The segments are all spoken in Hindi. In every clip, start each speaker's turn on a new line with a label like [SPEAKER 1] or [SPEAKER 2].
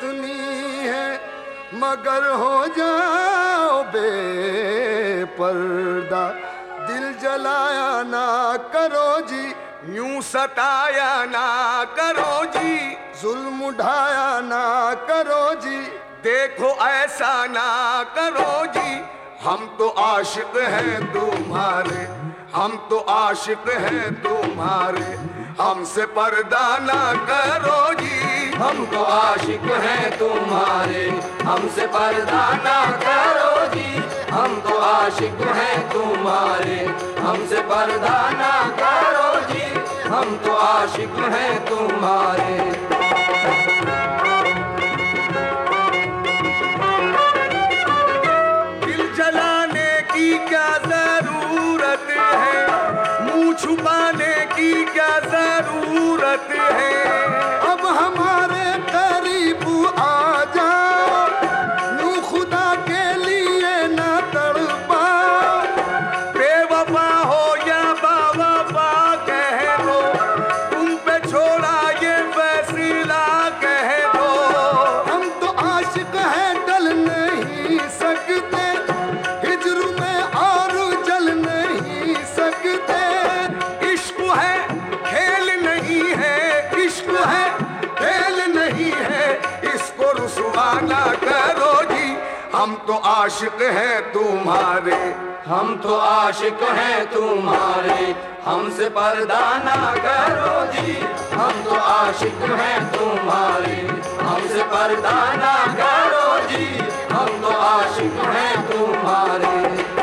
[SPEAKER 1] इतनी है मगर हो जाओ बेपर्दा। दिल जलाया ना करो जी,
[SPEAKER 2] यूं सताया ना करो जी,
[SPEAKER 1] जुल्म उठाया ना करो जी,
[SPEAKER 2] देखो ऐसा ना करो जी। हम तो आशिक हैं तुम्हारे, हम तो आशिक हैं तुम्हारे, हमसे पर्दा ना करो जी।
[SPEAKER 3] हम तो आशिक हैं तुम्हारे, हमसे पर्दा ना करो जी। हम तो आशिक हैं तुम्हारे, हमसे पर्दा ना करो जी। हम तो आशिक हैं तुम्हारे।
[SPEAKER 2] दिल जलाने की क्या जरूरत है, मुंह छुपाने की क्या जरूरत है।
[SPEAKER 1] अब हमारे करीब आ जाओ, यूं खुदा के लिए ना तड़पाओ।
[SPEAKER 2] बेवफा हो या बावफा कह दो, तुम पे छोड़ा ये फैसला कह दो।
[SPEAKER 1] हम तो आशिक हैं डल नहीं सकते, हिज्र में और जल नहीं सकते।
[SPEAKER 2] इश्क है खेल नहीं है, इश्क है खेल नहीं है, इसको रुसवा ना करो जी। हम तो आशिक हैं तुम्हारे,
[SPEAKER 3] हम तो आशिक हैं तुम्हारे, हमसे पर्दा ना करो जी। हम तो आशिक हैं तुम्हारे, हमसे पर्दा ना करो जी। हम तो आशिक हैं तुम्हारे।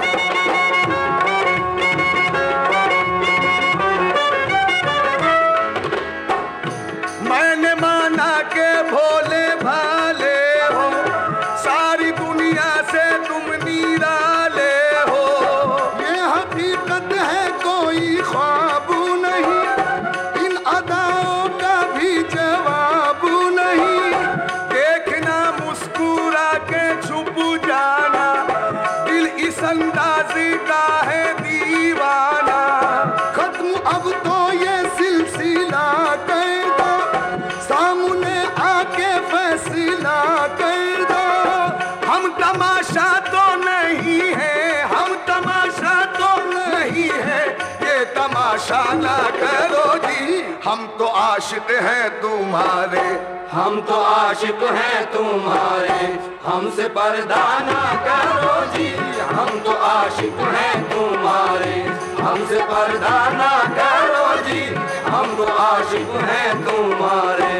[SPEAKER 2] मैंने माना के भोले भाले हो, सारी दुनिया से तुम निराले हो।
[SPEAKER 1] ये हकीकत है कोई ख्वाब नहीं, इन अदाओं का भी जवाब नहीं।
[SPEAKER 2] देखना मुस्कुरा के छुप जाना, दिल इस अंदाज़ी का है दीवाना।
[SPEAKER 1] खत्म अब तो ये सिलसिला कर दो, सामने आके फैसला कर दो।
[SPEAKER 2] हम तमाशा तो नहीं है, हम तमाशा तो नहीं है, ये तमाशा ना करो जी। हम तो आशिक हैं तुम्हारे,
[SPEAKER 3] हम तो आशिक हैं तुम्हारे, हमसे पर्दा ना करो जी। हम तो आशिक हैं तुम्हारे, हमसे पर्दा ना करो जी। हम तो आशिक हैं तुम्हारे।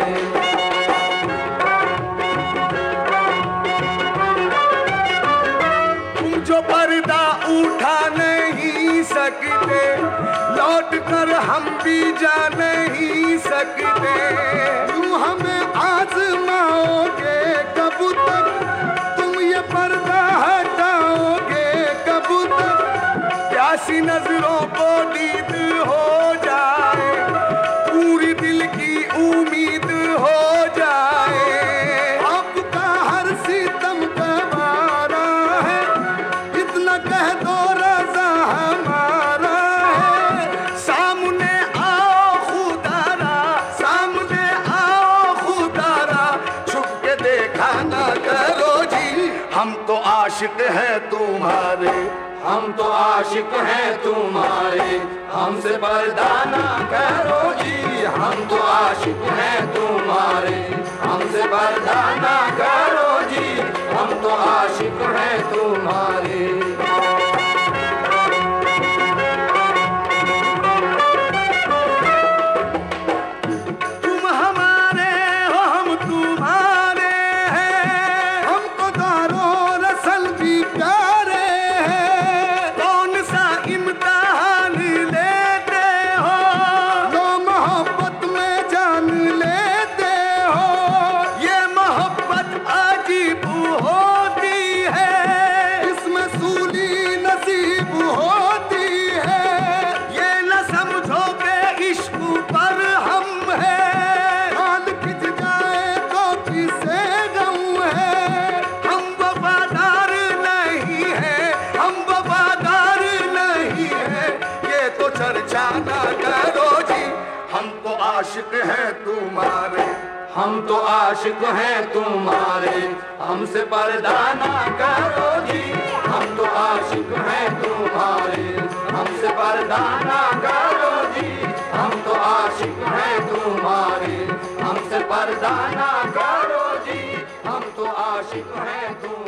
[SPEAKER 2] तुम जो पर्दा उठा नहीं सकते, लौट कर हम भी जा नहीं सकते।
[SPEAKER 1] यूं हमें आजमाओगे कब तक, तुम ये पर्दा हटाओगे कब तक।
[SPEAKER 2] प्यासी नजरों को दीद हो जाए, पूरी दिल की उम्मीद हो जाए।
[SPEAKER 1] आपका हर सितम गवारा है, इतना कह दो रजा हमारा है।
[SPEAKER 2] सामने आओ खुदारा, सामने आओ खुदारा, छुप के देखा ना करो जी। हम तो आशिक हैं तुम्हारे,
[SPEAKER 3] हम तो आशिक हैं तुम्हारे, हमसे पर्दा ना करो जी। हम तो आशिक हैं तुम्हारे, हमसे पर्दा ना करो जी। हम तो आशिक हैं तुम्हारे।
[SPEAKER 2] तुम हमारे हो हम तुम्हारे हैं,
[SPEAKER 1] हमको दारो रसल भी प्यारे हैं।
[SPEAKER 2] कौन सा इम्तिहान लेते हो,
[SPEAKER 1] लो मोहब्बत में जान लेते हो।
[SPEAKER 2] ये मोहब्बत अजीब होती है,
[SPEAKER 1] इसमें सूली नसीब होती है।
[SPEAKER 2] ये न समझो के इश्क पर हम है।
[SPEAKER 1] हाल खिंच जाए तो किसे गम है।
[SPEAKER 2] हम वफादार नहीं है, हम वफादार नहीं है, ये तो चर्चा ना करो जी। हम तो आशिक हैं तुम्हारे,
[SPEAKER 3] हम तो आशिक हैं तुम्हारे, हमसे पर्दा ना करो जी। हम तो आशिक हैं तुम्हारे, हमसे पर्दा ना करो जी। हम तो आशिक हैं तुम्हारे, हमसे पर्दा ना करो जी। हम तो आशिक हैं तुम्हारे।